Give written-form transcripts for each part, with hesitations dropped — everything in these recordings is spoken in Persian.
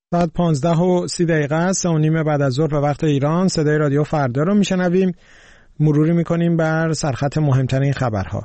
ساعت 15:30 است، 3:30 بعد از ظهر به وقت ایران. صدای رادیو فردا رو میشنویم. مروری میکنیم بر سرخط مهمترین خبرها.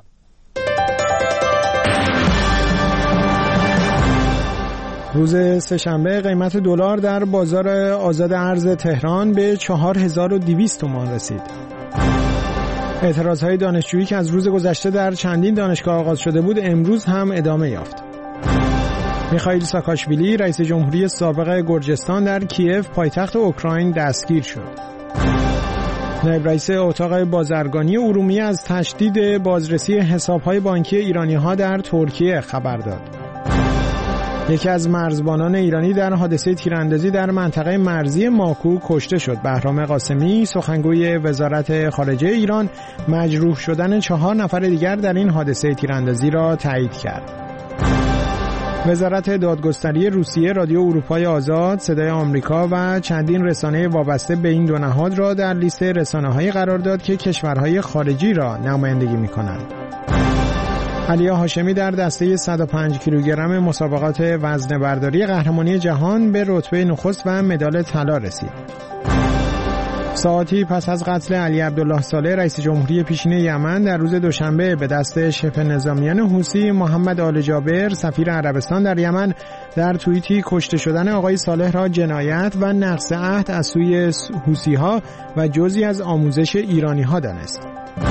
روز سه‌شنبه قیمت دلار در بازار آزاد ارز تهران به 4200 تومان رسید. اعتراضهای دانشجویی که از روز گذشته در چندین دانشگاه آغاز شده بود امروز هم ادامه یافت. میخائیل ساکاشویلی رئیس جمهوری سابق گرجستان در کیف پایتخت اوکراین دستگیر شد. نایب رئیس اتاق بازرگانی ارومیه از تشدید بازرسی حساب‌های بانکی ایرانی‌ها در ترکیه خبر داد. یکی از مرزبانان ایرانی در حادثه تیراندازی در منطقه مرزی ماکو کشته شد. بهرام قاسمی سخنگوی وزارت خارجه ایران مجروح شدن 4 نفر دیگر در این حادثه تیراندازی را تایید کرد. وزارت دادگستری روسیه رادیو اروپای آزاد، صدای آمریکا و چندین رسانه وابسته به این دو نهاد را در لیست رسانه‌هایی قرار داد که کشورهای خارجی را نمایندگی می‌کنند. علیا هاشمی در دسته 105 کیلوگرم مسابقات وزنه برداری قهرمانی جهان به رتبه نخست و مدال طلا رسید. ساعاتی پس از قتل علی عبدالله صالح رئیس جمهوری پیشین یمن در روز دوشنبه به دست شبه نظامیان حوثی، محمد آل جابر سفیر عربستان در یمن در توییتی کشته شدن آقای صالح را جنایت و نقض عهد از سوی حوثی‌ها و جزئی از آموزش ایرانی‌ها دانست.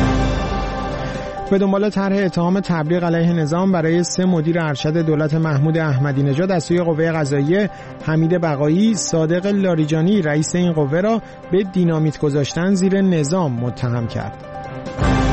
به دنبال طرح اتهام تبلیغ علیه نظام برای 3 مدیر ارشد دولت محمود احمدی نژاد از سوی قوه قضاییه، حمید بقایی صادق لاریجانی رئیس این قوه را به دینامیت گذاشتن زیر نظام متهم کرد.